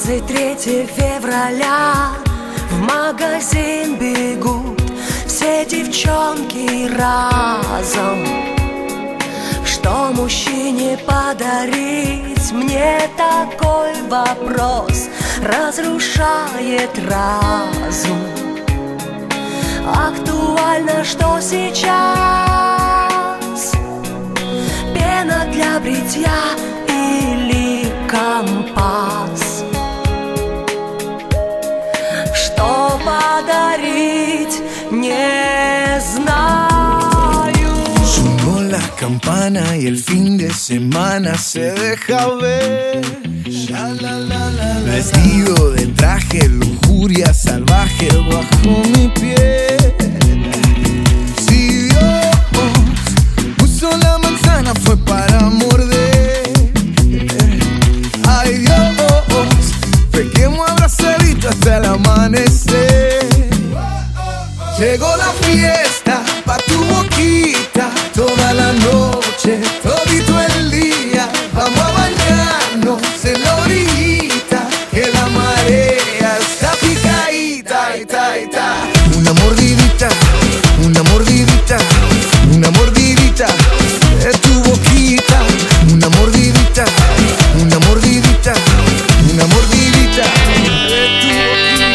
23 февраля в магазин бегут все девчонки разом. Что мужчине подарить? Мне такой вопрос разрушает разум. Актуально, что сейчас? Пена для бритья или компас? Что подарить, не знаю. Sonó la campana y el fin de semana se deja ver. Vestido de traje, lujuria salvaje bajo mi piel. Si Dios puso la manzana fue para morder. Ay Dios, pequemos abrazaditos hasta el amanecer. Llegó la fiesta pa' tu boquita, toda la noche, todito el día. Vamos a bañarnos en la orillita, que la marea está picadita, ita, ita. Una mordidita, una mordidita, una mordidita de tu boquita. Una mordidita, una mordidita, una mordidita de tu boquita.